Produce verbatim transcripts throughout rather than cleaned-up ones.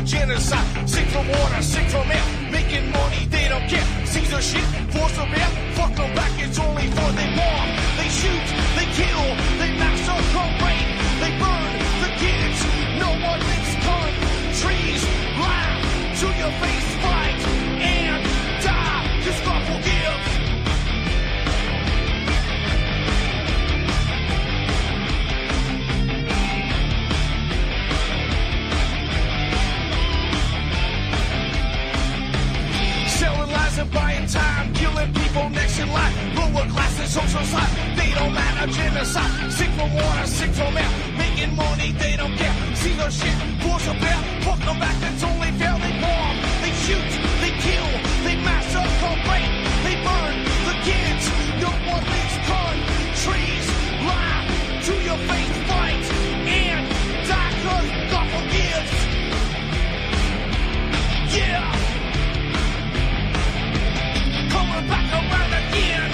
genocide. Sick from water, sick from air. Making money, they don't care. Caesar shit, force of air. Fuck them back, it's only for they bomb. They shoot, they kill, they massacre, rape. They burn the kids. No one thinks countries lie to your face, fight and die. Cause God forgives. Selling lies and buying time, killing people next in line. Lower class and social side, they don't matter. Genocide, sick from water, sick from air. Making money, they don't care. See their shit, force a bear. Fuck them back, that's only fair. They bomb, they shoot, they kill, they massacre, rape. They burn the kids. No one thinks countries lie to your face, fight and die. Cause God forgives. Yeah. Coming back around again.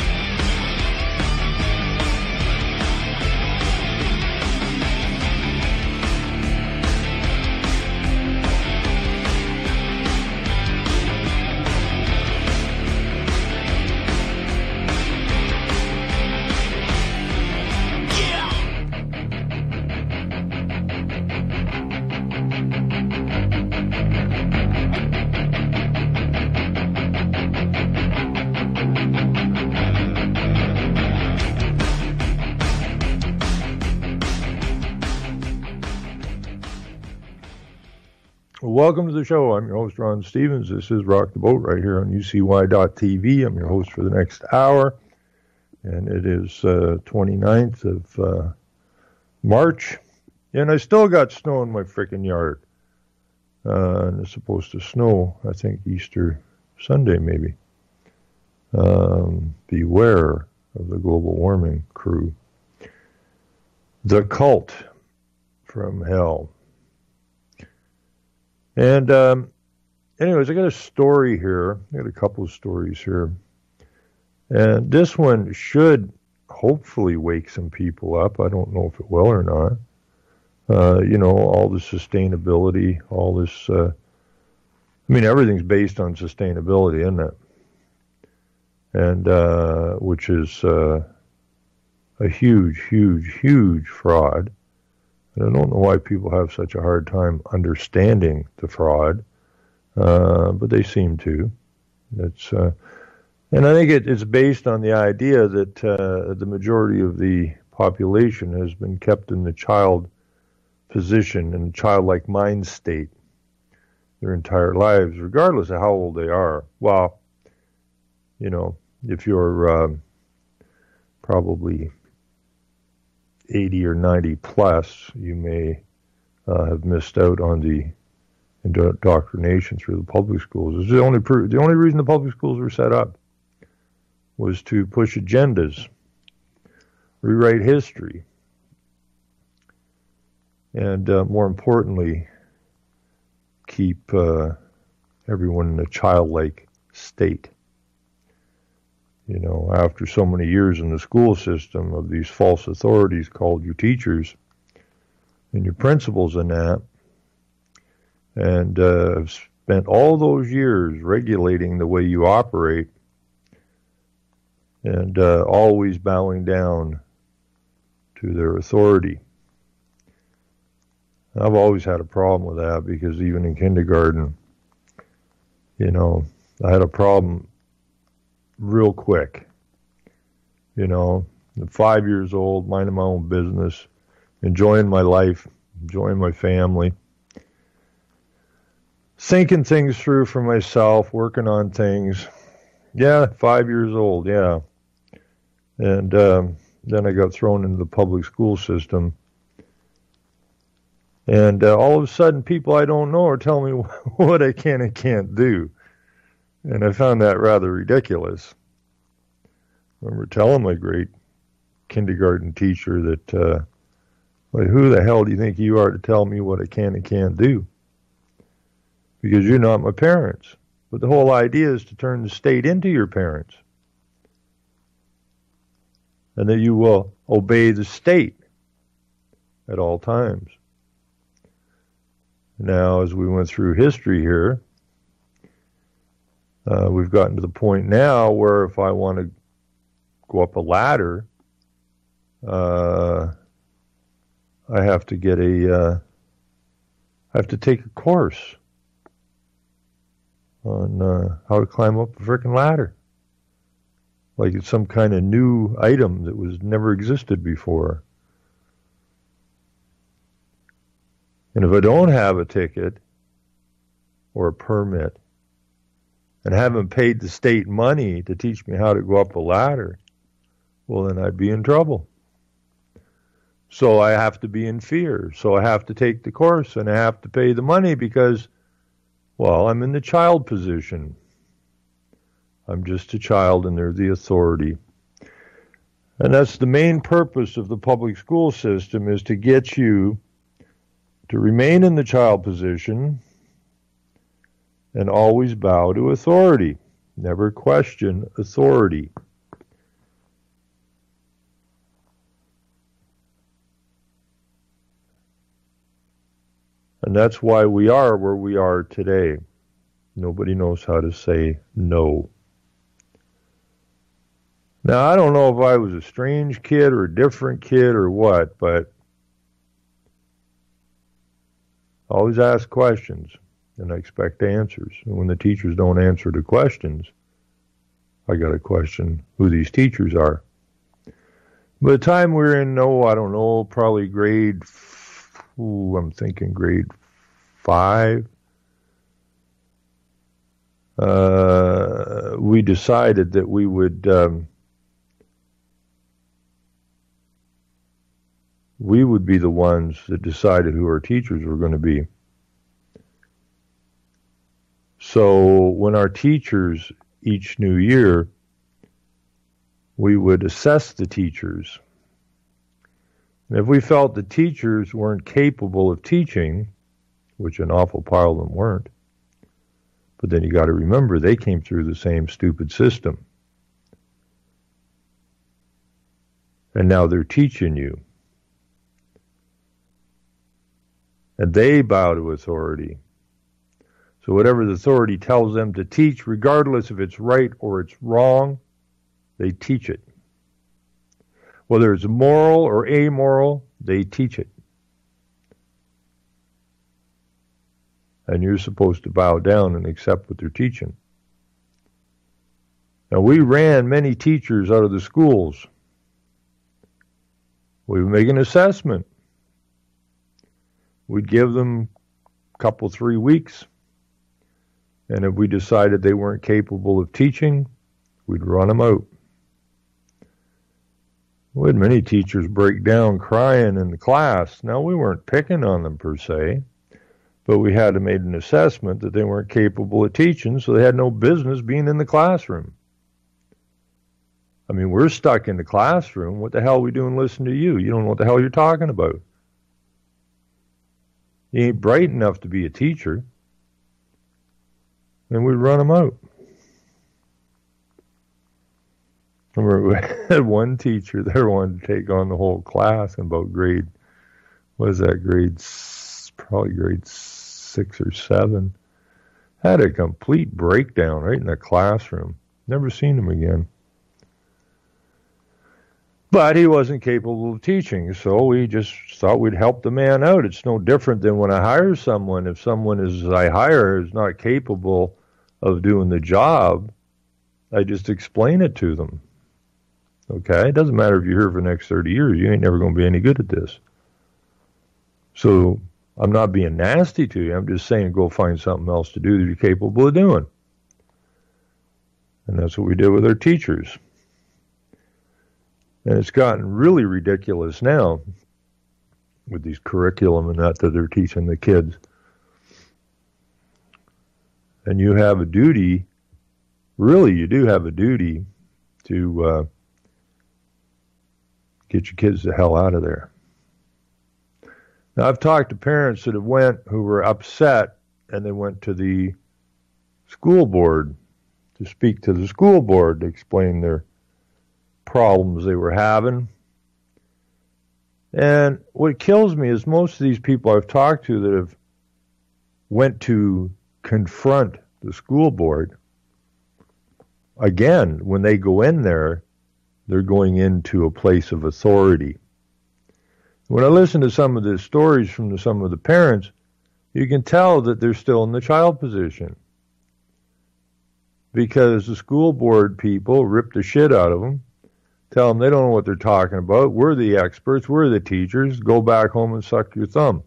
Welcome to the show. I'm your host, Ron Stevens. This is Rock the Boat right here on U C Y dot T V. I'm your host for the next hour, and it is uh, twenty-ninth of uh, March, and I still got snow in my frickin' yard. Uh, and it's supposed to snow, I think, Easter Sunday, maybe. Um, beware of the global warming crew. The Cult from Hell. And um, anyways, I got a story here. I got a couple of stories here. And this one should hopefully wake some people up. I don't know if it will or not. Uh, you know, all the sustainability, all this, uh, I mean, everything's based on sustainability, isn't it? And, uh, which is uh, a huge, huge, huge fraud. And I don't know why people have such a hard time understanding the fraud, uh, but they seem to. It's, uh, and I think it, it's based on the idea that uh, the majority of the population has been kept in the child position and childlike mind state their entire lives, regardless of how old they are. Well, you know, if you're um, probably eighty or ninety plus, you may uh, have missed out on the indoctrination through the public schools. It's the only pr- the only reason the public schools were set up was to push agendas, rewrite history, and uh, more importantly, keep uh, everyone in a childlike state. You know, after so many years in the school system of these false authorities called your teachers and your principals and that, and uh, have spent all those years regulating the way you operate and uh, always bowing down to their authority. I've always had a problem with that because even in kindergarten, you know, I had a problem real quick. You know, at five years old, minding my own business, enjoying my life, enjoying my family, thinking things through for myself, working on things. Yeah, five years old, yeah. And um, then I got thrown into the public school system. And uh, all of a sudden, people I don't know are telling me what I can and can't do. And I found that rather ridiculous. I remember telling my great kindergarten teacher that, uh, well, who the hell do you think you are to tell me what I can and can't do? Because you're not my parents. But the whole idea is to turn the state into your parents. And that you will obey the state at all times. Now, as we went through history here, uh, we've gotten to the point now where if I want to go up a ladder, uh, I have to get a, uh, I have to take a course on uh, how to climb up a frickin' ladder. Like it's some kind of new item that was never existed before. And if I don't have a ticket or a permit and haven't paid the state money to teach me how to go up a ladder, well, then I'd be in trouble. So I have to be in fear. So I have to take the course and I have to pay the money because, well, I'm in the child position. I'm just a child and they're the authority. And that's the main purpose of the public school system, is to get you to remain in the child position and always bow to authority. Never question authority. And that's why we are where we are today. Nobody knows how to say no. Now, I don't know if I was a strange kid or a different kid or what, but I always ask questions and I expect answers. And when the teachers don't answer the questions, I got to question who these teachers are. By the time we're in, oh, I don't know, probably grade, ooh, I'm thinking grade five, uh, we decided that we would, um, we would be the ones that decided who our teachers were going to be. So when our teachers, each new year, we would assess the teachers. And if we felt the teachers weren't capable of teaching, which an awful pile of them weren't, but then you got to remember they came through the same stupid system. And now they're teaching you. And they bow to authority. So whatever the authority tells them to teach, regardless if it's right or it's wrong, they teach it. Whether it's moral or amoral, they teach it. And you're supposed to bow down and accept what they're teaching. Now, we ran many teachers out of the schools. We would make an assessment. We'd give them a couple, three weeks. And if we decided they weren't capable of teaching, we'd run them out. We had many teachers break down crying in the class. Now, we weren't picking on them per se, but we had to make an assessment that they weren't capable of teaching, so they had no business being in the classroom. I mean, we're stuck in the classroom. What the hell are we doing listening to you? You don't know what the hell you're talking about. You ain't bright enough to be a teacher. And we'd run them out. I remember we had one teacher there wanted to take on the whole class in about grade, what is that, grade, probably grade six or seven. Had a complete breakdown right in the classroom. Never seen him again. But he wasn't capable of teaching, so we just thought we'd help the man out. It's no different than when I hire someone. If someone is I hire is not capable of doing the job, I just explain it to them. Okay? It doesn't matter if you're here for the next thirty years. You ain't never going to be any good at this. So I'm not being nasty to you. I'm just saying go find something else to do that you're capable of doing. And that's what we did with our teachers. And it's gotten really ridiculous now with these curriculum and that that they're teaching the kids. And you have a duty, really you do have a duty to uh, get your kids the hell out of there. Now, I've talked to parents that have went who were upset and they went to the school board to speak to the school board to explain their problems they were having. And what kills me is most of these people I've talked to that have went to confront the school board, again, when they go in there, they're going into a place of authority. When I listen to some of the stories from the, some of the parents, you can tell that they're still in the child position, because the school board people rip the shit out of them, tell them they don't know what they're talking about. We're the experts. We're the teachers. Go back home and suck your thumb.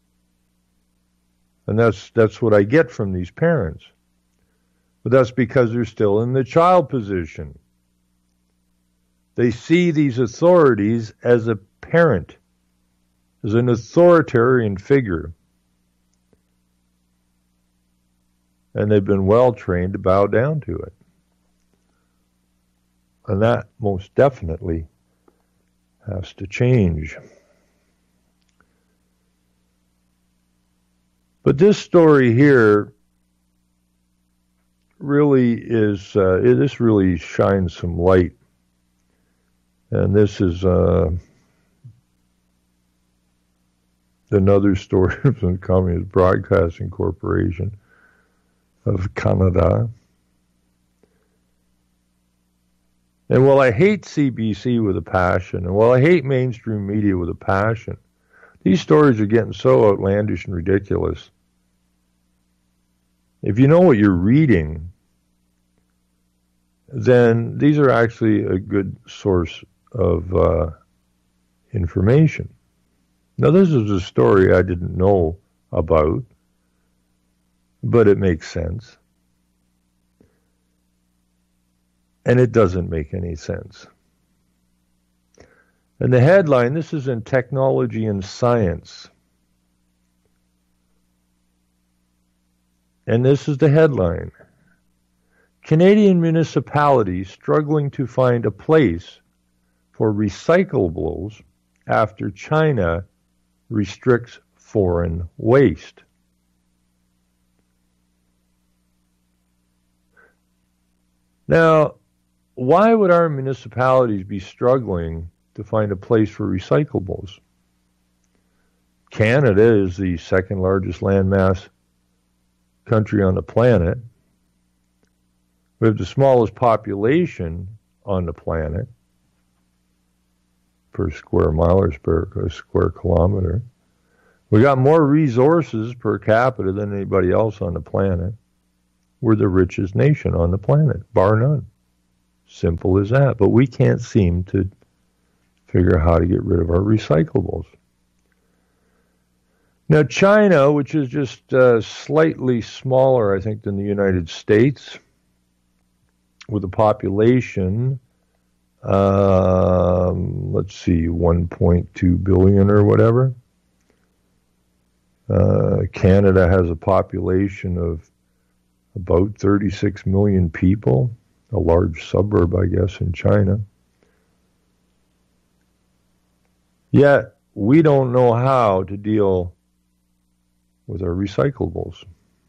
And that's that's what I get from these parents. But that's because they're still in the child position. They see these authorities as a parent, as an authoritarian figure. And they've been well trained to bow down to it. And that most definitely has to change. But this story here really is, uh, this really shines some light. And this is uh, another story from the Communist Broadcasting Corporation of Canada. And while I hate C B C with a passion, and while I hate mainstream media with a passion, these stories are getting so outlandish and ridiculous. If you know what you're reading, then these are actually a good source of uh, information. Now, this is a story I didn't know about, but it makes sense. And it doesn't make any sense. And the headline, this is in Technology and Science. And this is the headline. Canadian municipalities struggling to find a place for recyclables after China restricts foreign waste. Now, why would our municipalities be struggling to find a place for recyclables? Canada is the second largest landmass country on the planet. We have the smallest population on the planet per square mile or per square kilometer. We got more resources per capita than anybody else on the planet. We're the richest nation on the planet, bar none. Simple as that. But we can't seem to figure out how to get rid of our recyclables. Now, China, which is just uh, slightly smaller, I think, than the United States, with a population, um, let's see, one point two billion or whatever. Uh, Canada has a population of about thirty-six million people, a large suburb, I guess, in China. Yet, we don't know how to deal with our recyclables.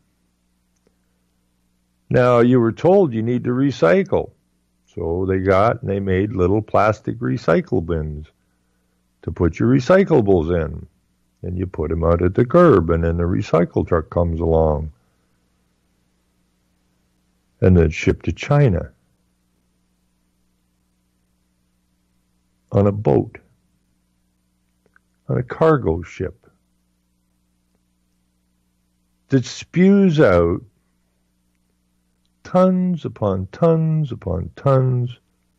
Now, you were told you need to recycle. So they got and they made little plastic recycle bins to put your recyclables in. And you put them out at the curb, and then the recycle truck comes along. And then shipped to China on a boat, on a cargo ship that spews out tons upon tons upon tons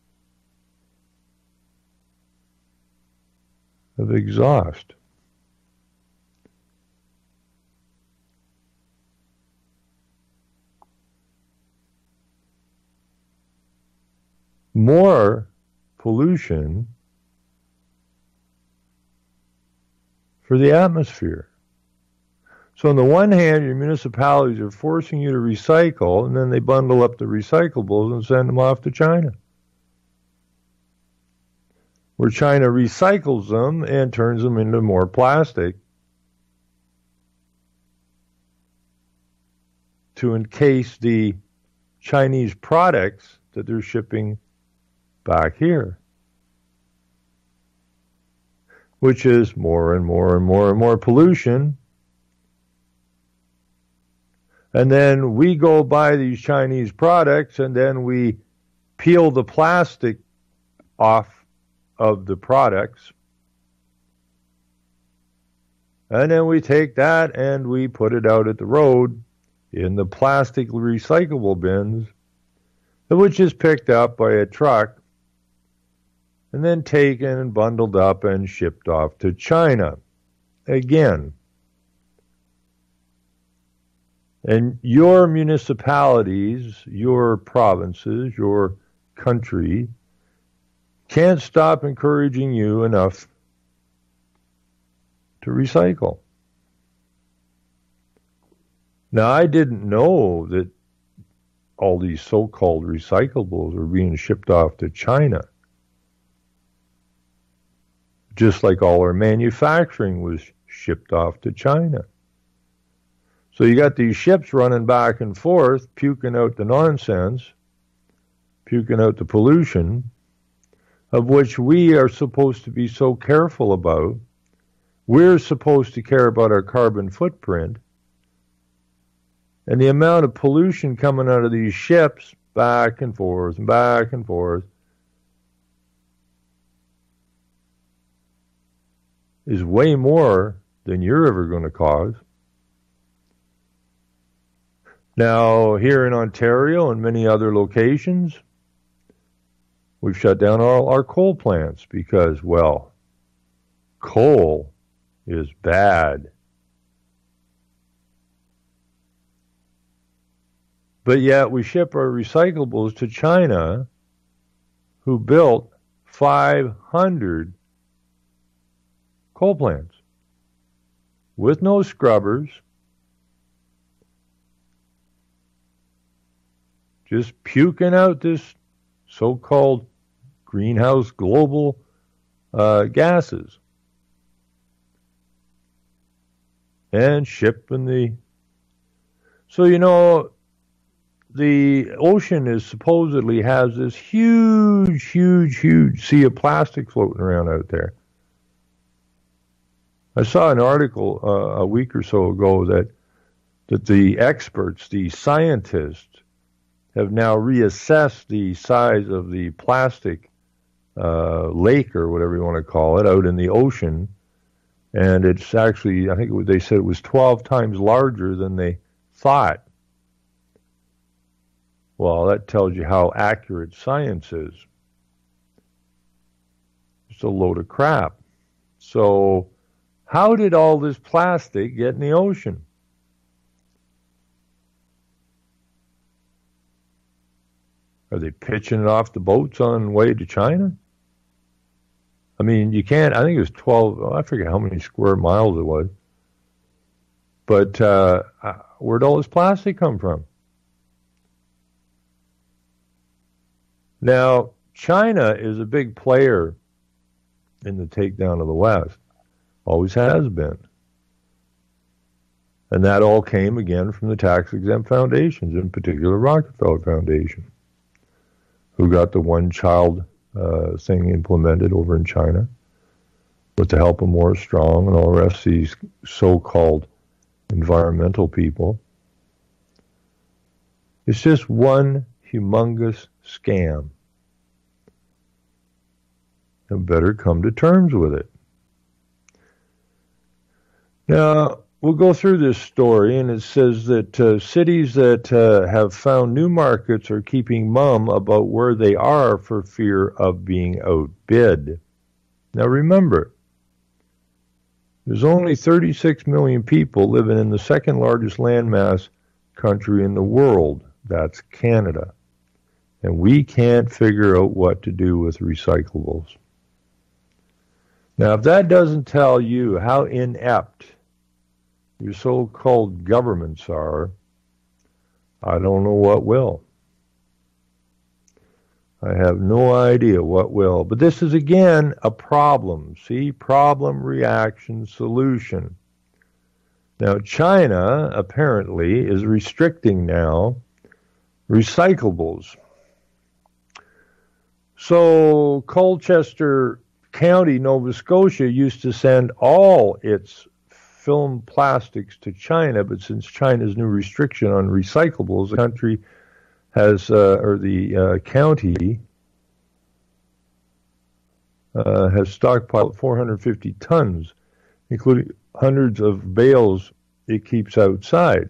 of exhaust. More pollution for the atmosphere. So on the one hand, your municipalities are forcing you to recycle, and then they bundle up the recyclables and send them off to China, where China recycles them and turns them into more plastic to encase the Chinese products that they're shipping back here, which is more and more and more and more pollution And then we go buy these Chinese products, and then we peel the plastic off of the products. And then we take that and we put it out at the road in the plastic recyclable bins, which is picked up by a truck and then taken and bundled up and shipped off to China. Again, and your municipalities, your provinces, your country can't stop encouraging you enough to recycle. Now, I didn't know that all these so-called recyclables were being shipped off to China. Just like all our manufacturing was shipped off to China. So you got these ships running back and forth, puking out the nonsense, puking out the pollution, of which we are supposed to be so careful about. We're supposed to care about our carbon footprint. And the amount of pollution coming out of these ships back and forth and back and forth is way more than you're ever going to cause. Now, here in Ontario and many other locations, we've shut down all our coal plants because, well, coal is bad. But yet we ship our recyclables to China, who built five hundred coal plants with no scrubbers, just puking out this so-called greenhouse global uh, gases and shipping the... So, you know, the ocean is supposedly has this huge, huge, huge sea of plastic floating around out there. I saw an article uh, a week or so ago that that the experts, the scientists, have now reassessed the size of the plastic uh, lake or whatever you want to call it out in the ocean, and it's actually, I think it was, they said it was twelve times larger than they thought. Well, that tells you how accurate science is. It's a load of crap. So, how did all this plastic get in the ocean? Are they pitching it off the boats on the way to China? I mean, you can't, I think it was twelve, I forget how many square miles it was. But uh, where'd all this plastic come from? Now, China is a big player in the takedown of the West. Always has been. And that all came, again, from the tax-exempt foundations, in particular Rockefeller Foundation, who got the one-child uh, thing implemented over in China with the help of Morris Strong and all the rest of these so-called environmental people. It's just one humongous scam. And better come to terms with it. Now, we'll go through this story, and it says that uh, cities that uh, have found new markets are keeping mum about where they are for fear of being outbid. Now, remember, there's only thirty-six million people living in the second largest landmass country in the world. That's Canada. And we can't figure out what to do with recyclables. Now, if that doesn't tell you how inept your so-called governments are, I don't know what will. I have no idea what will. But this is, again, a problem. See? Problem, reaction, solution. Now, China, apparently, is restricting now recyclables. So, Colchester County, Nova Scotia, used to send all its film plastics to China, but since China's new restriction on recyclables, the country has, uh, or the uh, county uh, has stockpiled four hundred fifty tons, including hundreds of bales it keeps outside.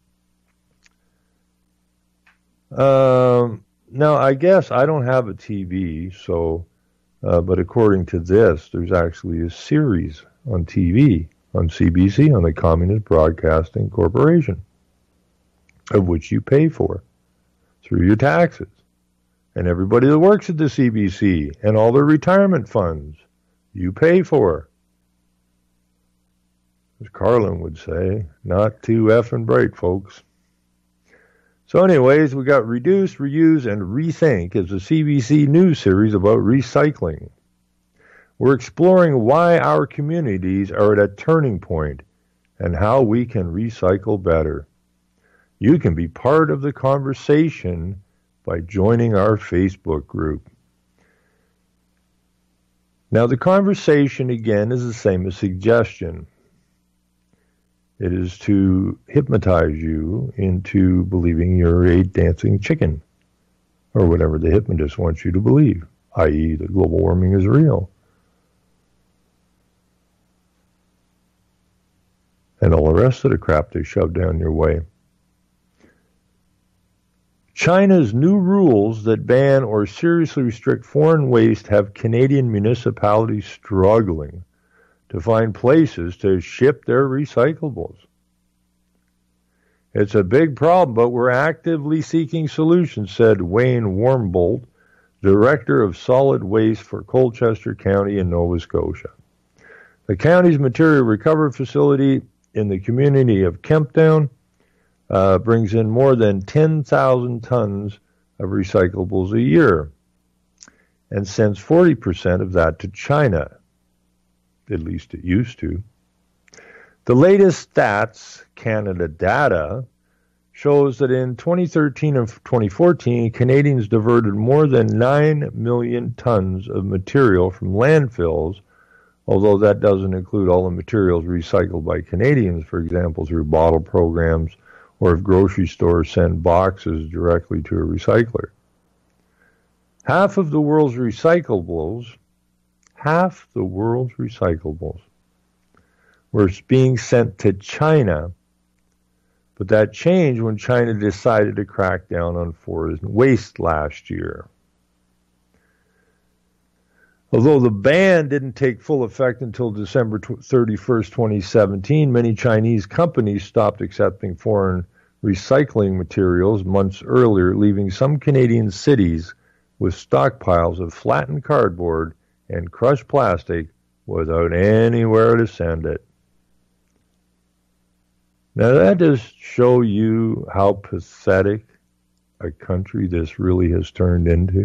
Um, now, I guess I don't have a T V, so, uh, but according to this, there's actually a series on T V, on C B C, on the Communist Broadcasting Corporation, of which you pay for through your taxes. And everybody that works at the C B C and all their retirement funds, you pay for. As Carlin would say, not too effing bright, folks. So anyways, we got Reduce, Reuse, and Rethink is a C B C news series about recycling. We're exploring why our communities are at a turning point and how we can recycle better. You can be part of the conversation by joining our Facebook group. Now, the conversation, again, is the same as suggestion. It is to hypnotize you into believing you're a dancing chicken, or whatever the hypnotist wants you to believe, that is that global warming is real. And all the rest of the crap they shove down your way. China's new rules that ban or seriously restrict foreign waste have Canadian municipalities struggling to find places to ship their recyclables. It's a big problem, but we're actively seeking solutions, said Wayne Warmbold, Director of Solid Waste for Colchester County in Nova Scotia. The county's material recovery facility in the community of Kemptown uh, brings in more than ten thousand tons of recyclables a year and sends forty percent of that to China. At least it used to. The latest Stats Canada data shows that in twenty thirteen and twenty fourteen, Canadians diverted more than nine million tons of material from landfills, although that doesn't include all the materials recycled by Canadians, for example, through bottle programs, or if grocery stores send boxes directly to a recycler. Half of the world's recyclables Half the world's recyclables were being sent to China, but that changed when China decided to crack down on foreign waste last year. Although the ban didn't take full effect until December thirty-first, twenty seventeen, many Chinese companies stopped accepting foreign recycling materials months earlier, leaving some Canadian cities with stockpiles of flattened cardboard and crushed plastic without anywhere to send it. Now that does show you how pathetic a country this really has turned into.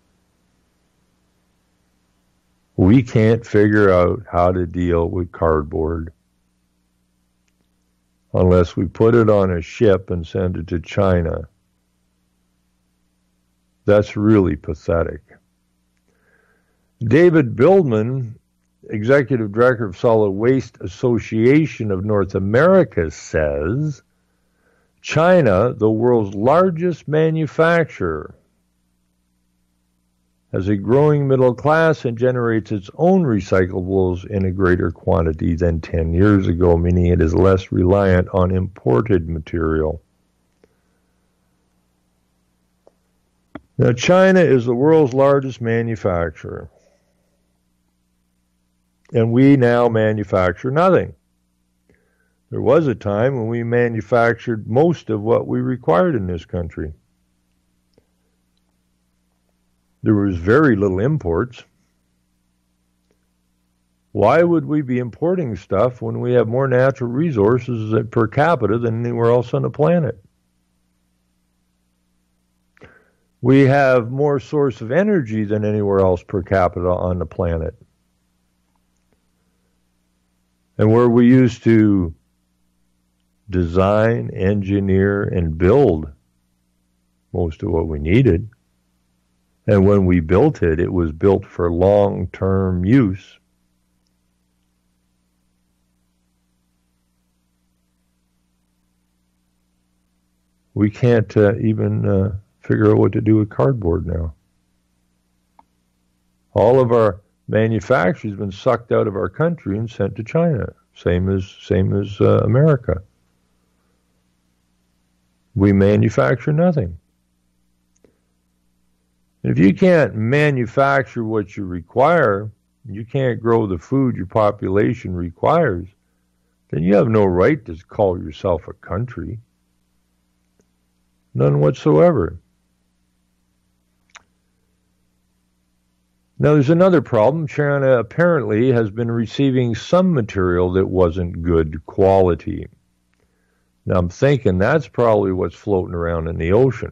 We can't figure out how to deal with cardboard unless we put it on a ship and send it to China. That's really pathetic. David Bildman, Executive Director of Solid Waste Association of North America, says China, the world's largest manufacturer, has a growing middle class and generates its own recyclables in a greater quantity than ten years ago, meaning it is less reliant on imported material. Now, China is the world's largest manufacturer. And we now manufacture nothing. There was a time when we manufactured most of what we required in this country. There was very little imports. Why would we be importing stuff when we have more natural resources per capita than anywhere else on the planet? We have more source of energy than anywhere else per capita on the planet. And where we used to design, engineer, and build most of what we needed, and when we built it, it was built for long-term use. we can't uh, even uh, figure out what to do with cardboard now. All of our manufacturing has been sucked out of our country and sent to China. Same as same as uh, America. We manufacture nothing. If you can't manufacture what you require, you can't grow the food your population requires, then you have no right to call yourself a country. None whatsoever. Now, there's another problem. China apparently has been receiving some material that wasn't good quality. Now, I'm thinking that's probably what's floating around in the ocean.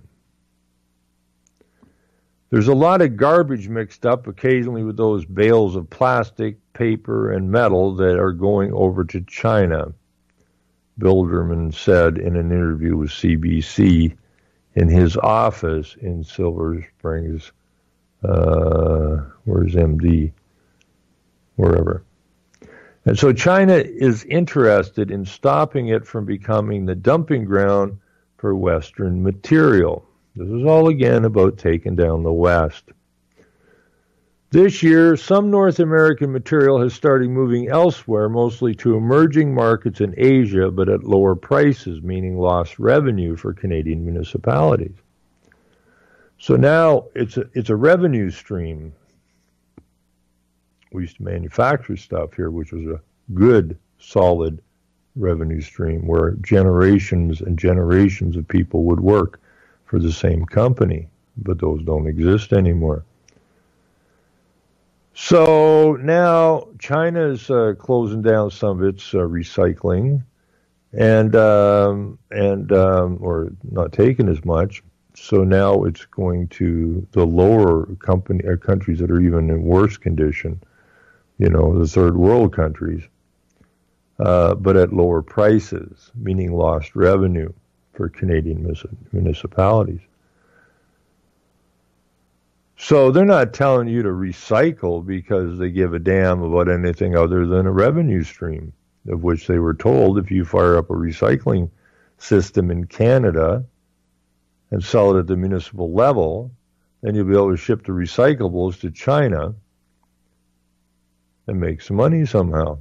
There's a lot of garbage mixed up occasionally with those bales of plastic, paper, and metal that are going over to China. Bilderman said in an interview with C B C in his office in Silver Springs, uh, where's M D? Wherever. And so China is interested in stopping it from becoming the dumping ground for Western material. This is all again about taking down the West. This year, some North American material has started moving elsewhere, mostly to emerging markets in Asia, but at lower prices, meaning lost revenue for Canadian municipalities. So now it's a, it's a revenue stream. We used to manufacture stuff here, which was a good, solid revenue stream where generations and generations of people would work for the same company, but those don't exist anymore. So now China is uh, closing down some of its uh, recycling, and um, and um, or not taking as much. So now it's going to the lower company uh, countries that are even in worse condition, you know, the third world countries, uh, but at lower prices, meaning lost revenue for Canadian municipalities. So they're not telling you to recycle because they give a damn about anything other than a revenue stream, of which they were told if you fire up a recycling system in Canada and sell it at the municipal level, then you'll be able to ship the recyclables to China and make some money somehow.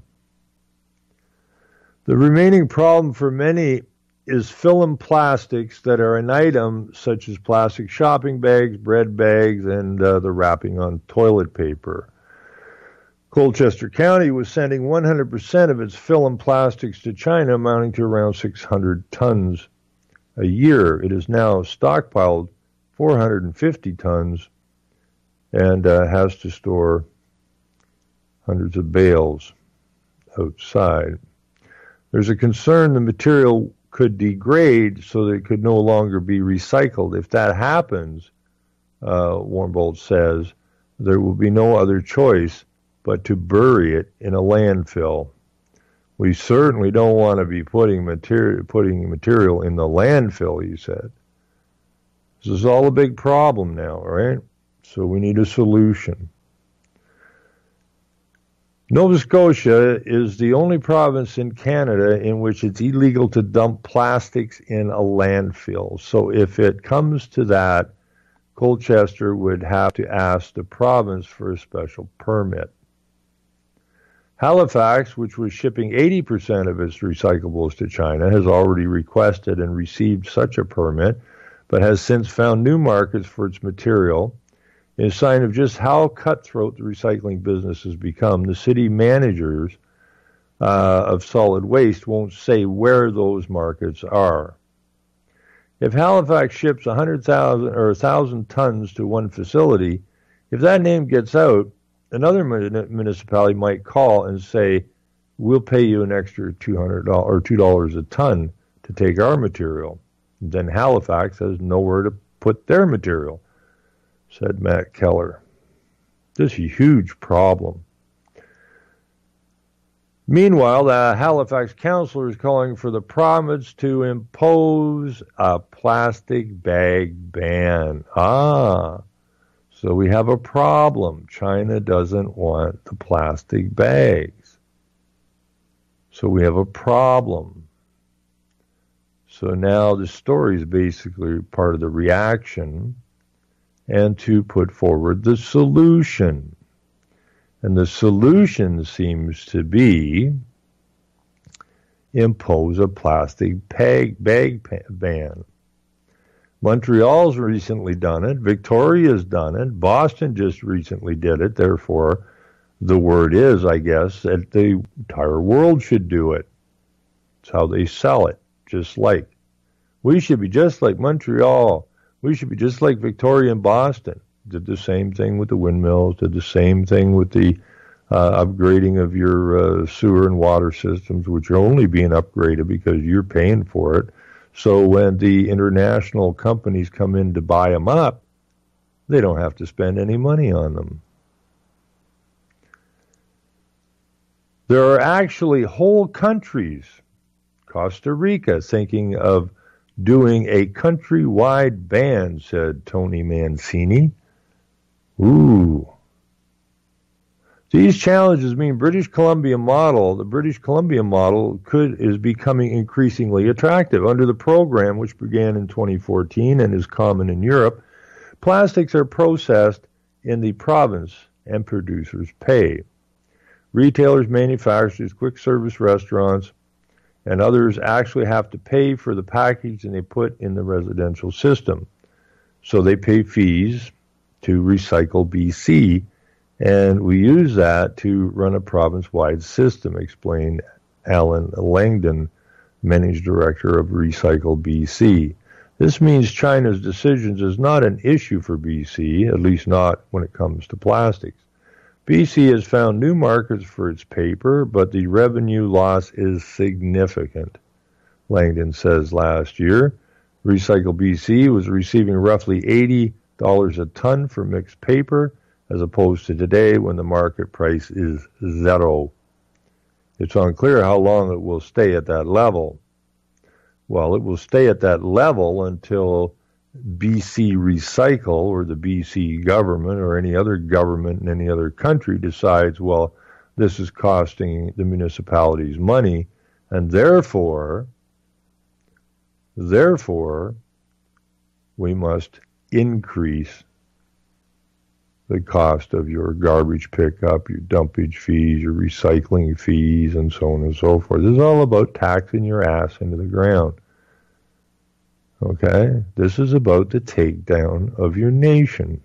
The remaining problem for many is film plastics that are an item such as plastic shopping bags, bread bags, and uh, the wrapping on toilet paper. Colchester County was sending one hundred percent of its film plastics to China, amounting to around six hundred tons a year. It is now stockpiled four hundred fifty tons and uh, has to store hundreds of bales outside. There's a concern the material could degrade so that it could no longer be recycled. If that happens, uh, Warmbold says, there will be no other choice but to bury it in a landfill. We certainly don't want to be putting material, putting material in the landfill, he said. This is all a big problem now, right? So we need a solution. Nova Scotia is the only province in Canada in which it's illegal to dump plastics in a landfill. So if it comes to that, Colchester would have to ask the province for a special permit. Halifax, which was shipping eighty percent of its recyclables to China, has already requested and received such a permit, but has since found new markets for its material. In a sign of just how cutthroat the recycling business has become, the city managers uh, of solid waste won't say where those markets are. If Halifax ships one hundred thousand or one thousand tons to one facility, if that name gets out, another municipality might call and say, we'll pay you an extra two hundred dollars or two dollars a ton to take our material. And then Halifax has nowhere to put their material, said Matt Keller. This is a huge problem. Meanwhile, the Halifax councillor is calling for the province to impose a plastic bag ban. Ah, so we have a problem. China doesn't want the plastic bags. So we have a problem. So now the story is basically part of the reaction and to put forward the solution. And the solution seems to be impose a plastic bag, bag ban. Montreal's recently done it. Victoria's done it. Boston just recently did it. Therefore, the word is, I guess, that the entire world should do it. It's how they sell it. Just like we should be just like Montreal. We should be just like Victoria and Boston. Did the same thing with the windmills. Did the same thing with the uh, upgrading of your uh, sewer and water systems, which are only being upgraded because you're paying for it. So when the international companies come in to buy them up, they don't have to spend any money on them. There are actually whole countries, Costa Rica, thinking of doing a countrywide ban, said Tony Mancini. Ooh. These challenges mean British Columbia model, the British Columbia model could is becoming increasingly attractive. Under the program, which began in twenty fourteen and is common in Europe, plastics are processed in the province and producers pay. Retailers, manufacturers, quick service restaurants, and others actually have to pay for the package and they put in the residential system. So they pay fees to Recycle B C, and we use that to run a province-wide system, explained Alan Langdon, Managing Director of Recycle B C. This means China's decisions is not an issue for B C, at least not when it comes to plastics. B C has found new markets for its paper, but the revenue loss is significant. Langdon says last year, Recycle B C was receiving roughly eighty dollars a ton for mixed paper, as opposed to today when the market price is zero. It's unclear how long it will stay at that level. Well, it will stay at that level until B C Recycle or the B C government or any other government in any other country decides, well, this is costing the municipalities money, and therefore, therefore, we must increase the cost of your garbage pickup, your dumpage fees, your recycling fees, and so on and so forth. This is all about taxing your ass into the ground. Okay? This is about the takedown of your nation.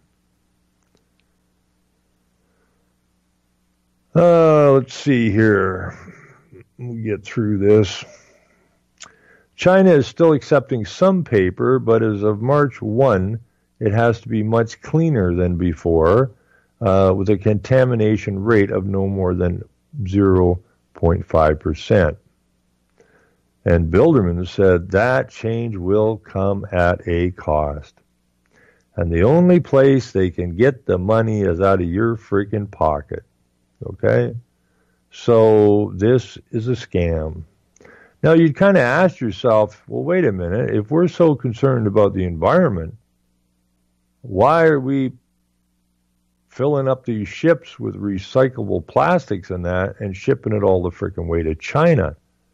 Uh, let's see here. We'll get through this. China is still accepting some paper, but as of March first, it has to be much cleaner than before, uh, with a contamination rate of no more than zero point five percent. And Bilderman said that change will come at a cost. And the only place they can get the money is out of your freaking pocket. Okay? So this is a scam. Now you'd kind of ask yourself, well, wait a minute, if we're so concerned about the environment, why are we filling up these ships with recyclable plastics and that and shipping it all the freaking way to China?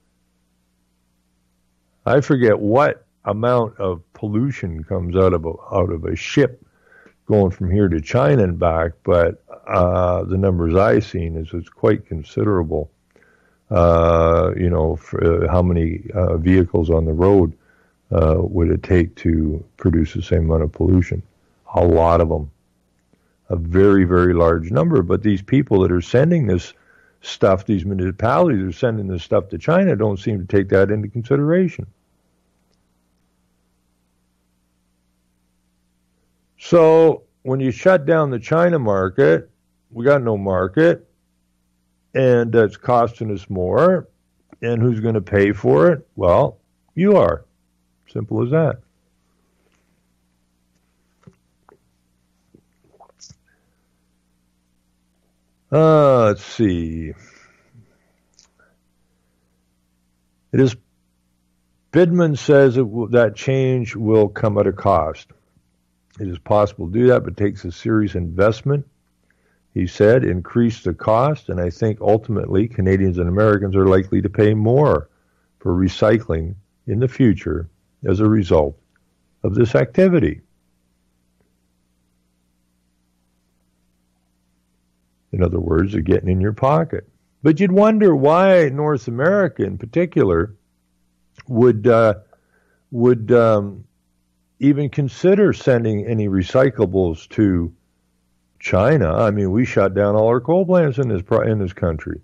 I forget what amount of pollution comes out of a, out of a ship going from here to China and back, but uh, the numbers I've seen is it's quite considerable. Uh, you know, for, uh, how many uh, vehicles on the road uh, would it take to produce the same amount of pollution? A lot of them. A very, very large number. But these people that are sending this stuff, these municipalities that are sending this stuff to China, don't seem to take that into consideration. So when you shut down the China market, we got no market, and that's costing us more. And who's going to pay for it? Well, you are. Simple as that. Uh, let's see. It is, Bidman says it will, that change will come at a cost. It is possible to do that, but it takes a serious investment. He said, increase the cost, and I think ultimately Canadians and Americans are likely to pay more for recycling in the future as a result of this activity. In other words, they're getting in your pocket. But you'd wonder why North America in particular would uh, would um, even consider sending any recyclables to China. I mean, we shut down all our coal plants in this in this country.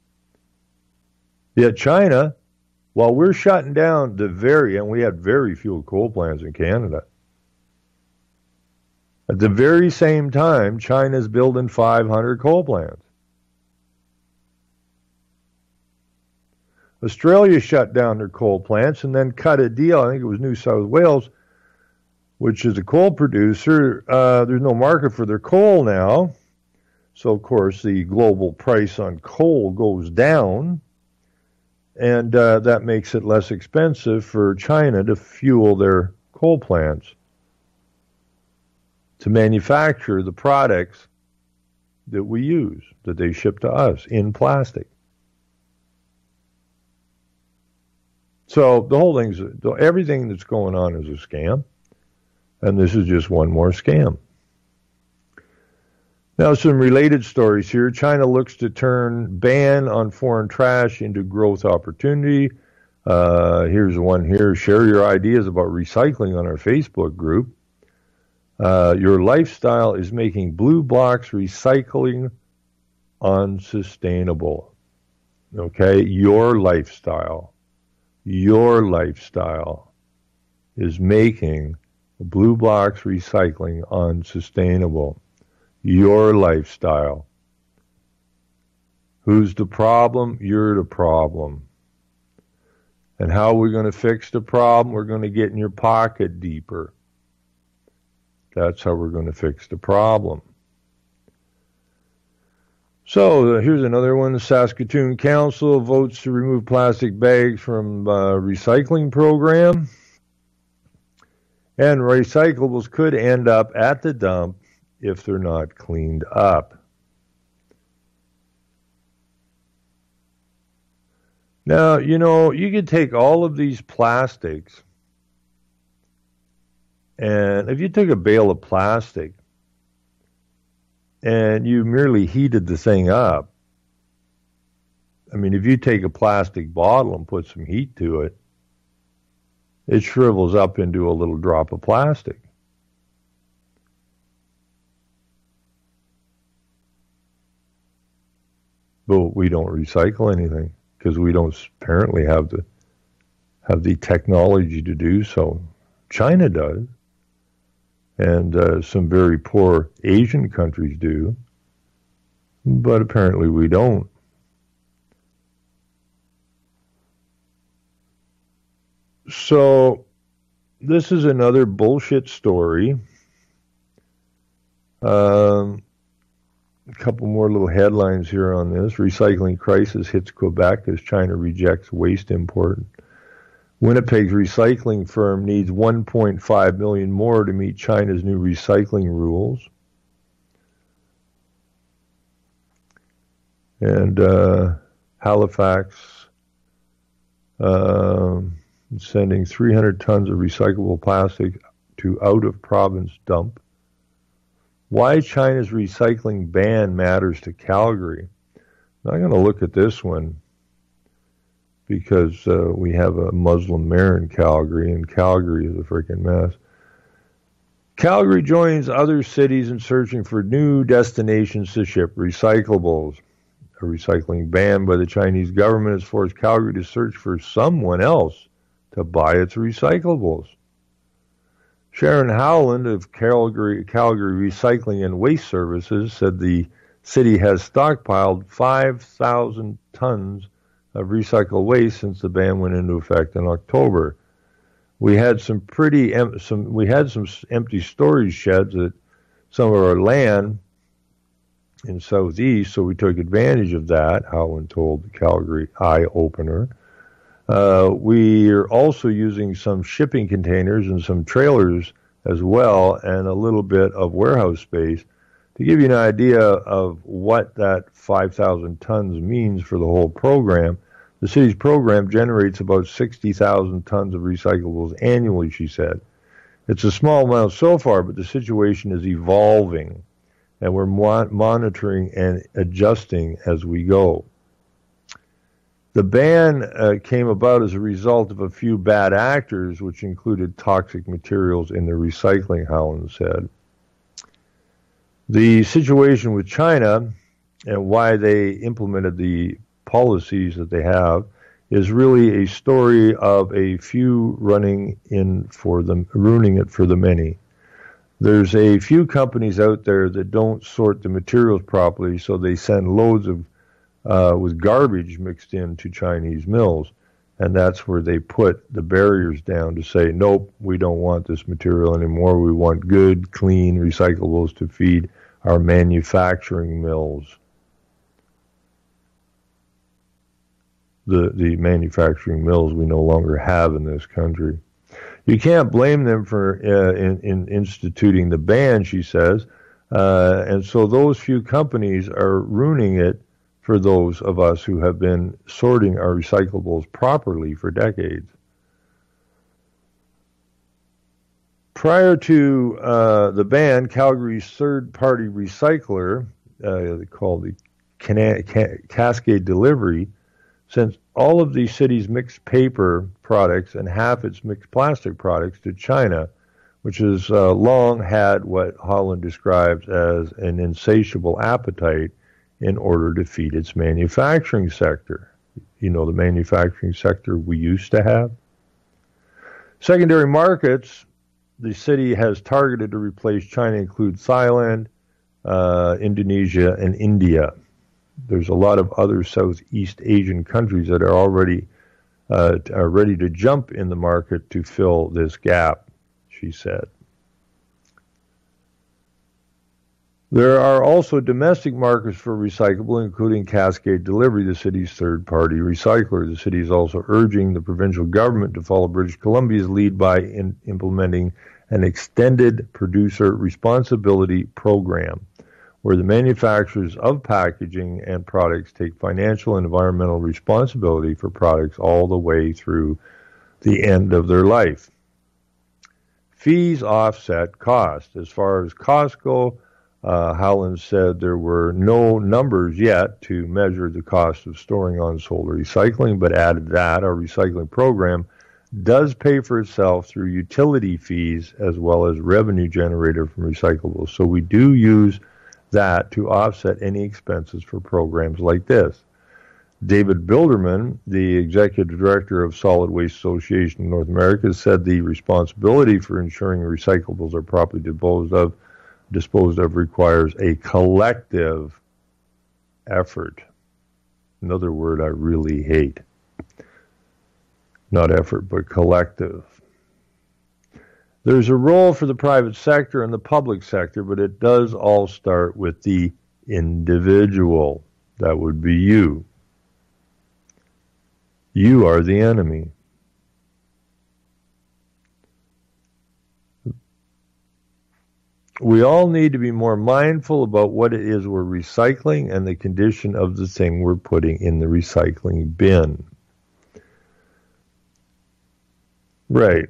Yet China, while we're shutting down the very, and we had very few coal plants in Canada, at the very same time, China's building five hundred coal plants. Australia shut down their coal plants and then cut a deal. I think it was New South Wales, which is a coal producer. Uh, there's no market for their coal now. So, of course, the global price on coal goes down. And uh, that makes it less expensive for China to fuel their coal plants, to manufacture the products that we use, that they ship to us in plastic. So the whole thing's, everything that's going on is a scam, and this is just one more scam. Now, some related stories here. China looks to turn ban on foreign trash into growth opportunity. Uh, here's one here. Share your ideas about recycling on our Facebook group. Uh, your lifestyle is making Blue Box recycling unsustainable. Okay? Your lifestyle. Your lifestyle is making Blue Box recycling unsustainable. Your lifestyle. Who's the problem? You're the problem. And how are we going to fix the problem? We're going to get in your pocket deeper. That's how we're going to fix the problem. So uh, here's another one. The Saskatoon Council votes to remove plastic bags from uh, recycling program. And recyclables could end up at the dump if they're not cleaned up. Now, you know, you could take all of these plastics, and if you took a bale of plastic and you merely heated the thing up, I mean, if you take a plastic bottle and put some heat to it, it shrivels up into a little drop of plastic. But we don't recycle anything because we don't apparently have the have the technology to do so. China does, and uh, some very poor Asian countries do, but apparently we don't. So this is another bullshit story. Um, a couple more little headlines here on this. Recycling crisis hits Quebec as China rejects waste import. Winnipeg's recycling firm needs one point five million dollars more to meet China's new recycling rules. And uh, Halifax uh, sending three hundred tons of recyclable plastic to out-of-province dump. Why China's recycling ban matters to Calgary. Now, I'm going to look at this one because uh, we have a Muslim mayor in Calgary, and Calgary is a freaking mess. Calgary joins other cities in searching for new destinations to ship recyclables. A recycling ban by the Chinese government has forced Calgary to search for someone else to buy its recyclables. Sharon Howland of Calgary, Calgary Recycling and Waste Services said the city has stockpiled five thousand tons of recycled waste since the ban went into effect in October. We had some pretty em- some we had some empty storage sheds at some of our land in Southeast, so we took advantage of that, Howland told the Calgary Eye Opener. Uh, we are also using some shipping containers and some trailers as well, and a little bit of warehouse space. To give you an idea of what that five thousand tons means for the whole program, The city's program generates about sixty thousand tons of recyclables annually, she said. It's a small amount so far, but the situation is evolving, and we're mo- monitoring and adjusting as we go. The ban uh, came about as a result of a few bad actors, which included toxic materials in the recycling, Howland said. The situation with China and why they implemented the policies that they have is really a story of a few running in for them, ruining it for the many. There's a few companies out there that don't sort the materials properly, so they send loads of uh, with garbage mixed into Chinese mills, and that's where they put the barriers down to say, nope, we don't want this material anymore. We want good, clean recyclables to feed our manufacturing mills. The, the manufacturing mills we no longer have in this country. You can't blame them for uh, in, in instituting the ban, she says, uh, and so those few companies are ruining it for those of us who have been sorting our recyclables properly for decades. Prior to uh, the ban, Calgary's third-party recycler, uh, called the Cana- Ca- Cascade Delivery, sent all of the city's mixed paper products and half its mixed plastic products to China, which has uh, long had what Holland describes as an insatiable appetite in order to feed its manufacturing sector. You know, the manufacturing sector we used to have. Secondary markets, the city has targeted to replace China include Thailand, uh, Indonesia, and India. There's a lot of other Southeast Asian countries that are already uh, are ready to jump in the market to fill this gap, she said. There are also domestic markets for recyclable, including Cascade Delivery, the city's third-party recycler. The city is also urging the provincial government to follow British Columbia's lead by in implementing an extended producer responsibility program, where the manufacturers of packaging and products take financial and environmental responsibility for products all the way through the end of their life. Fees offset cost. As far as costs go, uh, Howland said there were no numbers yet to measure the cost of storing unsold recycling, but added that our recycling program does pay for itself through utility fees as well as revenue generated from recyclables. So we do use that to offset any expenses for programs like this. David Bilderman, the executive director of Solid Waste Association of North America, said the responsibility for ensuring recyclables are properly disposed of, disposed of requires a collective effort. Another word I really hate. Not effort, but collective. There's a role for the private sector and the public sector, but it does all start with the individual. That would be you. You are the enemy. We all need to be more mindful about what it is we're recycling and the condition of the thing we're putting in the recycling bin. Right.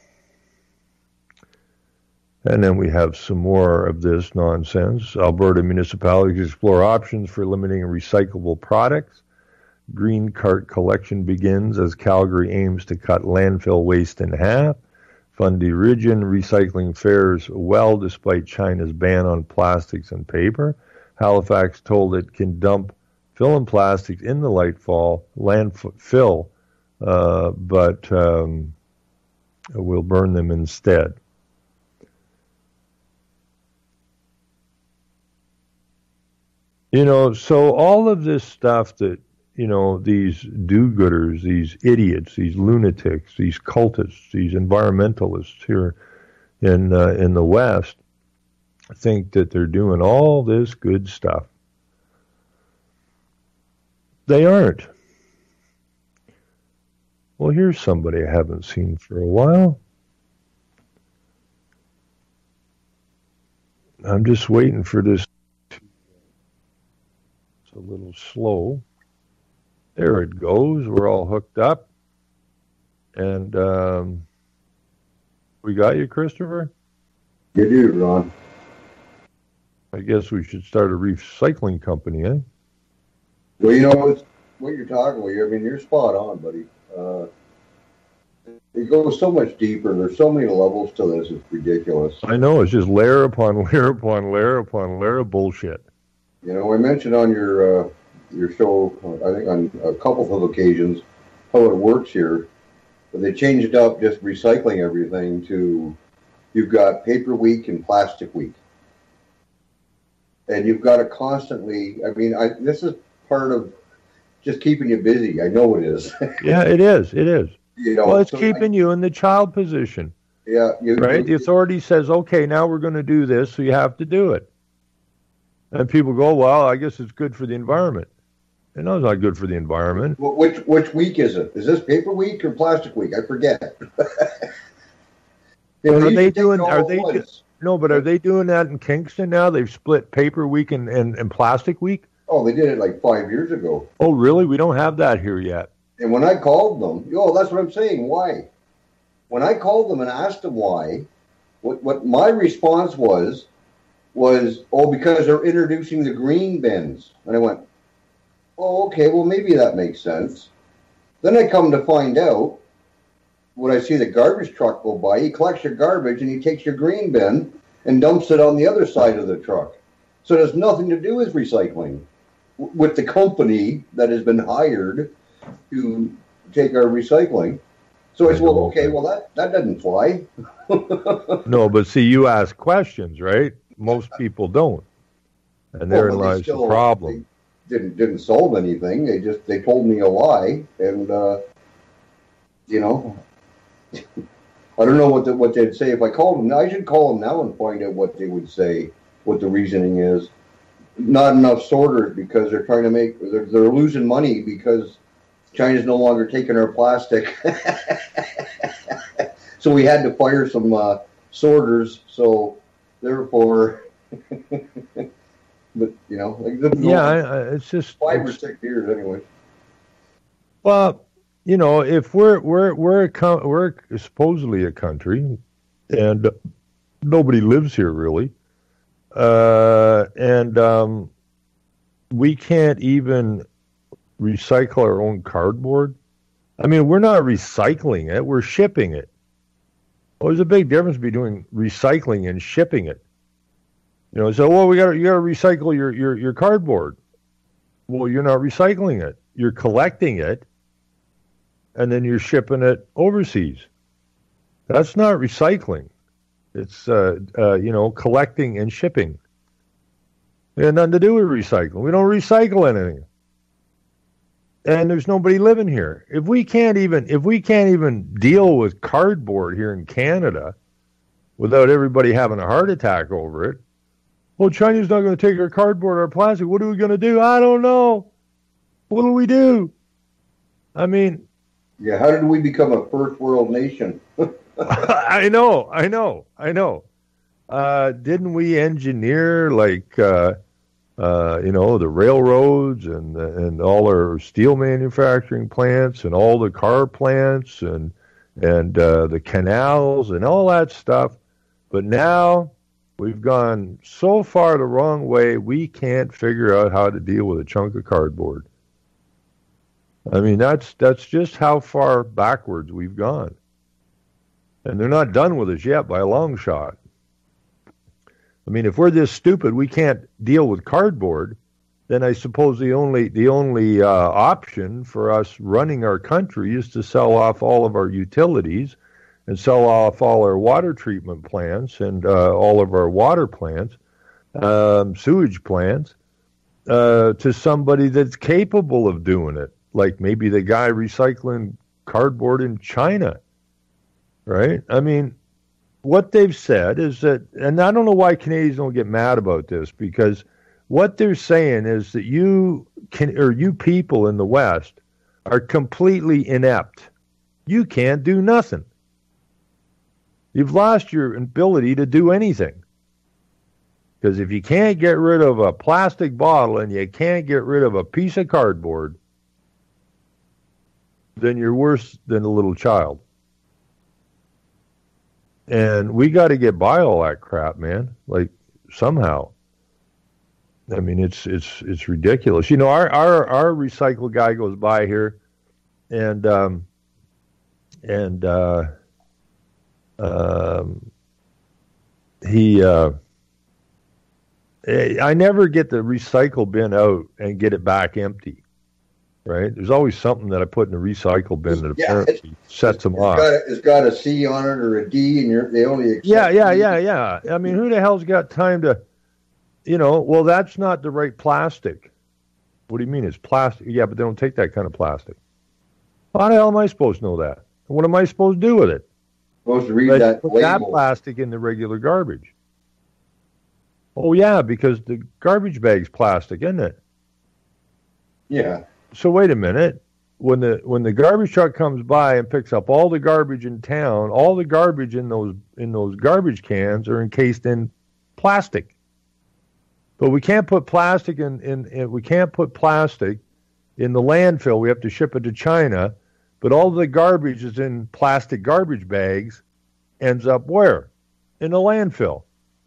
And then we have some more of this nonsense. Alberta municipalities explore options for limiting recyclable products. Green cart collection begins as Calgary aims to cut landfill waste in half. Fundy Region recycling fares well despite China's ban on plastics and paper. Halifax told it can dump fill and plastics in the lightfall landfill, uh, but um, will burn them instead. You know, so all of this stuff that, you know, these do-gooders, these idiots, these lunatics, these cultists, these environmentalists here in uh, in the West think that they're doing all this good stuff. They aren't. Well, here's somebody I haven't seen for a while. I'm just waiting for this. It's a little slow. There it goes. We're all hooked up. And um, we got you, Christopher? You do, Ron. I guess we should start a recycling company, eh? Well, you know what, what you're talking about. I mean, you're spot on, buddy. Uh, it goes so much deeper. There's so many levels to this. It's ridiculous. I know. It's just layer upon layer upon layer upon layer of bullshit. You know, I mentioned on your uh, your show, I think on a couple of occasions, how it works here. But they changed up just recycling everything to you've got paper week and plastic week. And you've got to constantly, I mean, I, this is part of just keeping you busy. I know it is. Yeah, it is. It is. You know, well, it's so keeping I, you in the child position. Yeah. You, right? You, the authority says, okay, now we're going to do this, so you have to do it. And people go, well, I guess it's good for the environment. And no, it's not good for the environment. Which which week is it? Is this paper week or plastic week? I forget. Are they doing, are they do, no, but are they doing that in Kingston now? They've split paper week and, and, and plastic week? Oh, they did it like five years ago. Oh, really? We don't have that here yet. And when I called them, oh, that's what I'm saying. Why? When I called them and asked them why, what, what my response was, was, oh, because they're introducing the green bins. And I went, oh, okay, well, maybe that makes sense. Then I come to find out, when I see the garbage truck go by, he collects your garbage and he takes your green bin and dumps it on the other side of the truck. So it has nothing to do with recycling with the company that has been hired to take our recycling. So I said, well, okay, well, that, that doesn't fly. No, but see, you ask questions, right? Most people don't. And therein well, lies still, the problem. Didn't didn't solve anything. They just they told me a lie, and uh, you know, I don't know what the, what they'd say if I called them. I should call them now and find out what they would say, what the reasoning is. Not enough sorters because they're trying to make they're, they're losing money because China's no longer taking our plastic. So we had to fire some uh, sorters. So therefore. But, you know, like the, yeah, I, I, it's just five it's, or six years anyway. Well, you know, if we're we're we're a, we're supposedly a country, and nobody lives here really, uh, and um, we can't even recycle our own cardboard. I mean, we're not recycling it; we're shipping it. Well, there's a big difference between recycling and shipping it. You know, so well, we got you got to recycle your, your, your cardboard. Well, you're not recycling it. You're collecting it, and then you're shipping it overseas. That's not recycling. It's uh, uh, you know, collecting and shipping. It had nothing to do with recycling. We don't recycle anything, and there's nobody living here. If we can't even if we can't even deal with cardboard here in Canada without everybody having a heart attack over it. Well, China's not going to take our cardboard or our plastic. What are we going to do? I don't know. What do we do? I mean... Yeah, how did we become a first world nation? I know, I know, I know. Uh, didn't we engineer, like, uh, uh, you know, the railroads and and all our steel manufacturing plants and all the car plants and, and uh, the canals and all that stuff? But now... we've gone so far the wrong way, we can't figure out how to deal with a chunk of cardboard. I mean, that's that's just how far backwards we've gone. And they're not done with us yet by a long shot. I mean, if we're this stupid, we can't deal with cardboard, then I suppose the only the only uh, option for us running our country is to sell off all of our utilities and sell off all our water treatment plants and uh, all of our water plants, um, sewage plants, uh, to somebody that's capable of doing it, like maybe the guy recycling cardboard in China, right? I mean, what they've said is that, and I don't know why Canadians don't get mad about this, because what they're saying is that you can, or you people in the West are completely inept. You can't do nothing. You've lost your ability to do anything. Because if you can't get rid of a plastic bottle and you can't get rid of a piece of cardboard, then you're worse than a little child. And we got to get by all that crap, man. Like somehow. I mean, it's it's it's ridiculous. You know, our our our recycle guy goes by here, and um, and uh, um, he. Uh, I never get the recycle bin out and get it back empty. Right? There's always something that I put in the recycle bin that Yeah, apparently sets them It's off. got, a, it's got a C on it or a D, and you're, they only accept Yeah, yeah, D. yeah, yeah. I mean, who the hell's got time to, you know, well, that's not the right plastic. What do you mean it's plastic? Yeah, but they don't take that kind of plastic. How the hell am I supposed to know that? What am I supposed to do with it? Supposed to read Let's that put label. that plastic in the regular garbage. Oh, yeah, because the garbage bag's plastic, isn't it? Yeah. So wait a minute. When the when the garbage truck comes by and picks up all the garbage in town, all the garbage in those in those garbage cans are encased in plastic. But we can't put plastic in, in, in we can't put plastic in the landfill. We have to ship it to China. But all the garbage is in plastic garbage bags, ends up where? In the landfill.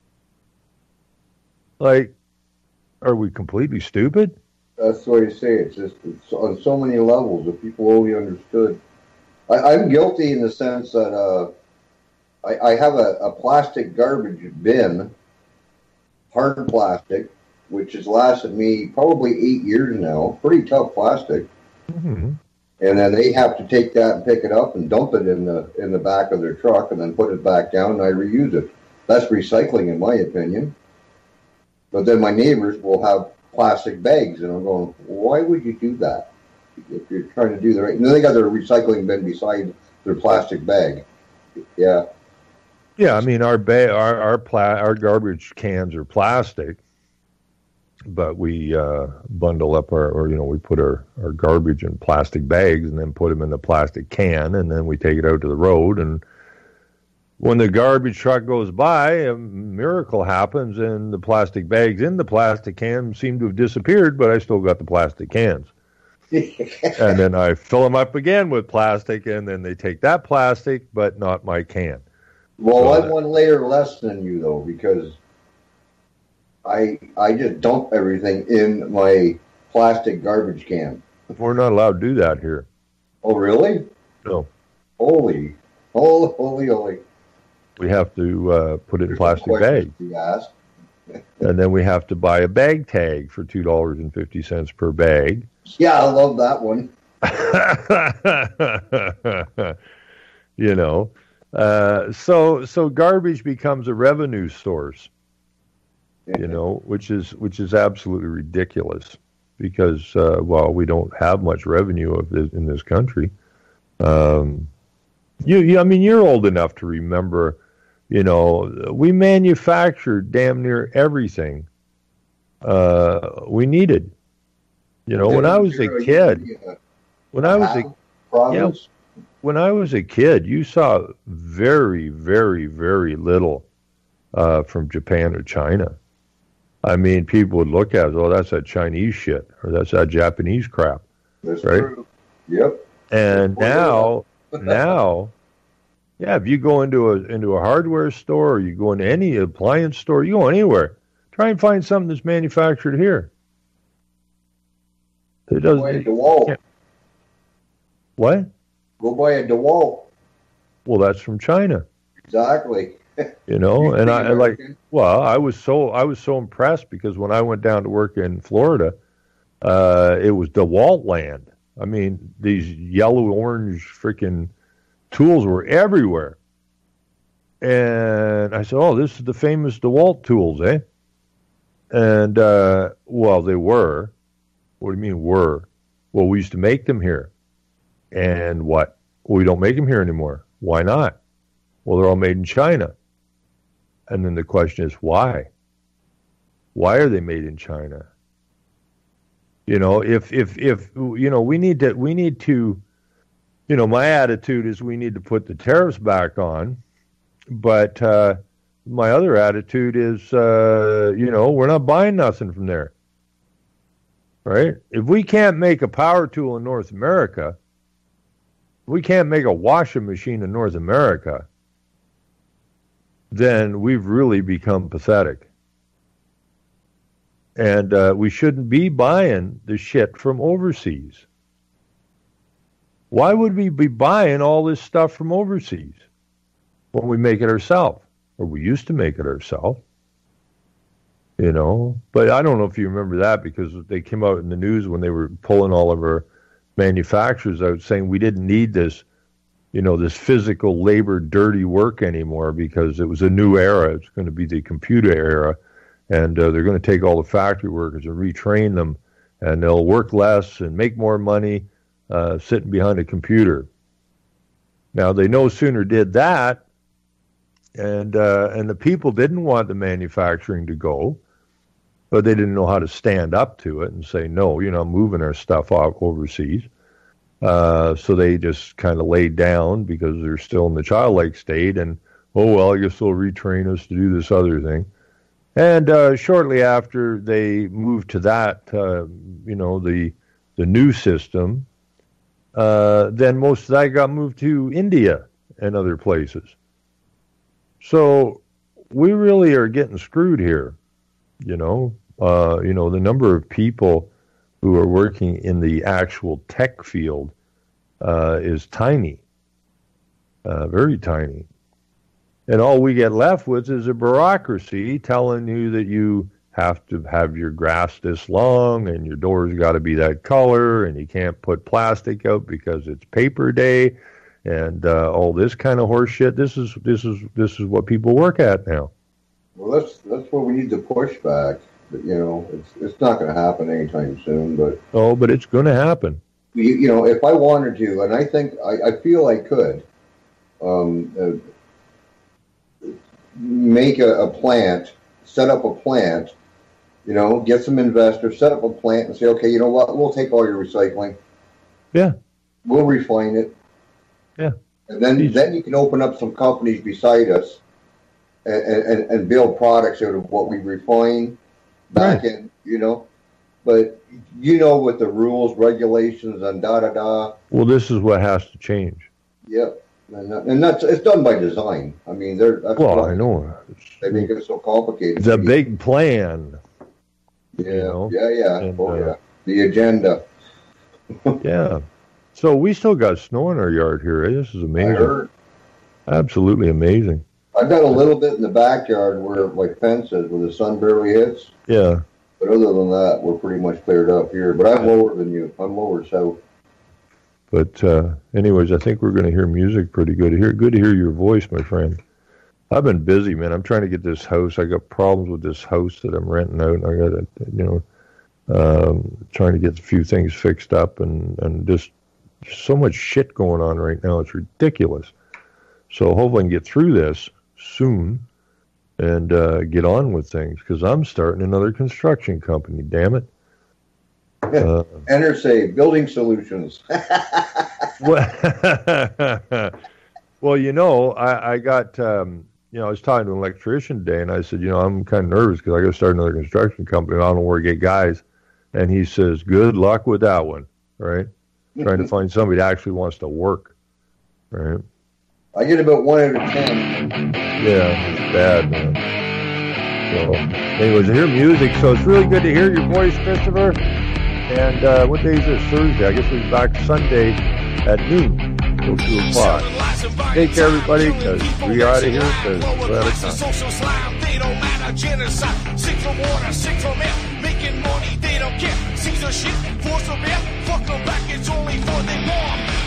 Like, are we completely stupid? That's the way you say it. It's just it's on so many levels that people only understood. I, I'm guilty in the sense that uh, I, I have a, a plastic garbage bin, hard plastic, which has lasted me probably eight years now. Pretty tough plastic. Mm-hmm. And then they have to take that and pick it up and dump it in the in the back of their truck and then put it back down and I reuse it. That's recycling in my opinion. But then my neighbors will have plastic bags, and I'm going, why would you do that if you're trying to do the right? And then they got their recycling bin beside their plastic bag. Yeah. Yeah, I mean our ba- our our, pla- our garbage cans are plastic, but we uh, bundle up our, or you know, we put our, our garbage in plastic bags and then put them in the plastic can, and then we take it out to the road. And when the garbage truck goes by, a miracle happens, and the plastic bags in the plastic can seem to have disappeared, but I still got the plastic cans. And then I fill them up again with plastic, and then they take that plastic, but not my can. Well, So I'm that- one layer less than you though, because I I just dump everything in my plastic garbage can. We're not allowed to do that here. Oh, really? No. Holy, holy, holy, holy. We have to uh, put it in There's plastic no questions bags. to be asked. And then we have to buy a bag tag for two dollars and fifty cents per bag. Yeah, I love that one. You know, uh, so so garbage becomes a revenue source. You know, which is which is absolutely ridiculous because uh, well, we don't have much revenue of this, in this country. Um, you, you, I mean, you're old enough to remember. You know, we manufactured damn near everything uh, we needed. You know, when I was a kid, when I was a Province. yeah, when I was a kid, you saw very, very, very little uh, from Japan or China. I mean, people would look at it, oh, that's that Chinese shit, or that's that Japanese crap. That's right? true. Yep. And now, now, yeah, if you go into a into a hardware store, or you go into any appliance store, you go anywhere, try and find something that's manufactured here. It Go buy a doesn't. DeWalt. Yeah. What? Go buy a DeWalt. Well, that's from China, Exactly. you know. You And I, I like. American. Well, I was so I was so impressed because when I went down to work in Florida, uh, it was DeWalt land. I mean, these yellow orange freaking tools were everywhere. And I said, "Oh, this is the famous DeWalt tools, eh?" And uh, well, they were. What do you mean were? Well, we used to make them here. And what? Well, we don't make them here anymore. Why not? Well, they're all made in China. And then the question is, why? Why are they made in China? You know, if if if you know, we need to we need to, you know, my attitude is we need to put the tariffs back on, but uh, my other attitude is, uh, you know, we're not buying nothing from there. Right? If we can't make a power tool in North America, we can't make a washing machine in North America, then we've really become pathetic. And uh, we shouldn't be buying the shit from overseas. Why would we be buying all this stuff from overseas when we make it ourselves? Or we used to make it ourselves. You know, but I don't know if you remember that, because they came out in the news when they were pulling all of our manufacturers out saying we didn't need this, you know, this physical labor, dirty work anymore, because it was a new era. It's going to be the computer era. And uh, they're going to take all the factory workers and retrain them, and they'll work less and make more money uh, sitting behind a computer. Now, they no sooner did that, and uh, and the people didn't want the manufacturing to go, but they didn't know how to stand up to it and say, no, you're not moving our stuff off overseas. Uh, so they just kind of laid down because they're still in the childlike state, and, oh, well, I guess they'll retrain us to do this other thing. And uh, shortly after they moved to that, uh, you know, the the new system, uh, then most of that got moved to India and other places. So we really are getting screwed here, you know. Uh, you know, the number of people who are working in the actual tech field uh, is tiny, uh, very tiny. And all we get left with is a bureaucracy telling you that you have to have your grass this long and your door's got to be that color and you can't put plastic out because it's paper day and uh, all this kind of horse shit. This is this is this is what people work at now. Well, that's that's what we need to push back. But you know, it's it's not going to happen anytime soon. But oh, but it's going to happen. You, you know, if I wanted to, and I think I, I feel I could. Um, uh, make a, a plant, set up a plant, you know, get some investors, set up a plant and say, okay, you know what, we'll take all your recycling. Yeah. We'll refine it. Yeah. And then Jeez. then you can open up some companies beside us and, and, and build products out of what we refine back right. in, you know. But you know, with the rules, regulations, and da-da-da. Well, this is what has to change. Yep. And, and that's it's done by design. I mean, they're that's well, I know they make it so complicated. It's a big plan. Yeah, you know? yeah, yeah. And, oh, uh, yeah. The agenda. Yeah. So we still got snow in our yard here. Eh? This is amazing. I heard. Absolutely amazing. I've got a little bit in the backyard where, like fence is, where the sun barely hits. Yeah. But other than that, we're pretty much cleared up here. But I'm lower than you. I'm lower south. But uh, anyways, I think we're going to hear music pretty good. Hear, good to hear your voice, my friend. I've been busy, man. I'm trying to get this house. I got problems with this house that I'm renting out. I got to, you know, um, trying to get a few things fixed up, and and just, just so much shit going on right now. It's ridiculous. So hopefully I can get through this soon and uh, get on with things, because I'm starting another construction company. Damn it. Uh, Enersave Building Solutions. well, well, you know, I, I got, um, you know, I was talking to an electrician today, and I said, you know, I'm kind of nervous because I got to start another construction company. I don't know where to get guys. And he says, good luck with that one, right? Trying to find somebody that actually wants to work, right? I get about one out of ten. Yeah, it's bad, man. So, anyways, I hear music, so it's really good to hear your voice, Christopher. And uh, what day is this? Thursday. I guess we'll be back Sunday at noon till two o'clock. Take care, everybody, because we are out of here because we're out of time. They don't matter, genocide. Sick from water, sick from air. Making money, they don't care. Caesar shit, force of air. Fuck them back, it's only for their mom.